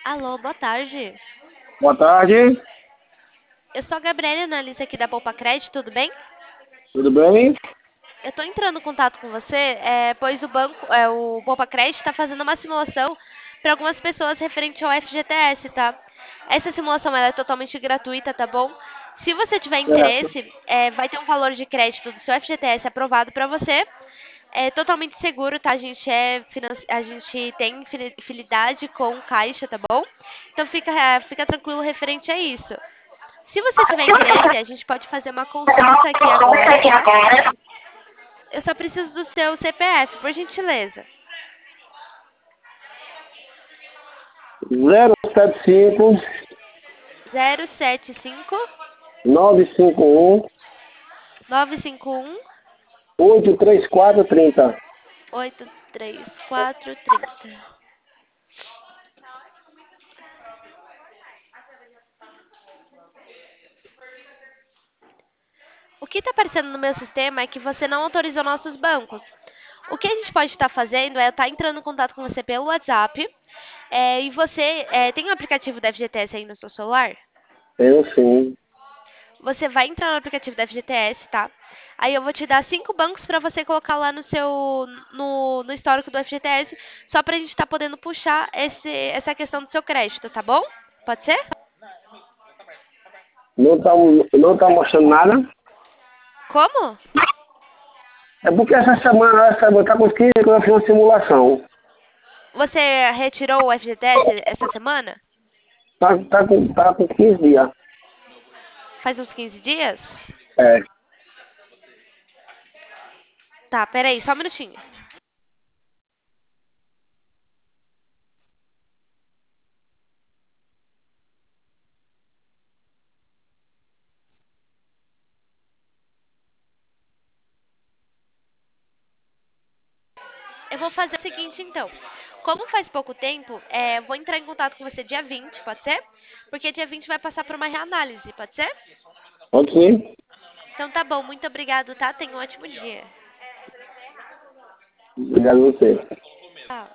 Alô, boa tarde. Boa tarde, Eu sou a Gabriela, analista aqui da Poupa Crédito, tudo bem? tudo bem? Eu estou entrando em contato com você, pois o Poupa Crédito está fazendo uma simulação para algumas pessoas referente ao FGTS, tá? Essa simulação ela é totalmente gratuita, tá bom? Se você tiver Certo. interesse, vai ter um valor de crédito do seu FGTS aprovado para você. É totalmente seguro, tá? A gente tem fidelidade com Caixa, tá bom? Então fica tranquilo referente a isso. Se você tiver interesse, a gente pode fazer uma consulta aqui agora, tá? Eu só preciso do seu CPF, por gentileza. 075 075 951 951 83430. 83430. O que está aparecendo no meu sistema é que você não autorizou nossos bancos. O que a gente pode estar fazendo é estar entrando em contato com você pelo WhatsApp. E você tem um aplicativo da FGTS aí no seu celular? Eu sim. Você vai entrar no aplicativo da FGTS, tá? Aí eu vou te dar 5 bancos para você colocar lá no histórico do FGTS, só para a gente estar podendo puxar essa questão do seu crédito, tá bom? Pode ser? Não tá mostrando nada. Como? É porque essa semana tá com 15 que eu fiz uma simulação. Você retirou o FGTS essa semana? Tá com 15 dias. Faz uns 15 dias? É. Tá, peraí, só um minutinho. Eu vou fazer o seguinte, então. Como faz pouco tempo, eu vou entrar em contato com você dia 20, pode ser? Porque dia 20 vai passar por uma reanálise, pode ser? Pode sim. Então tá bom, muito obrigado, tá? Tenha um ótimo dia. Obrigado a você. Tchau.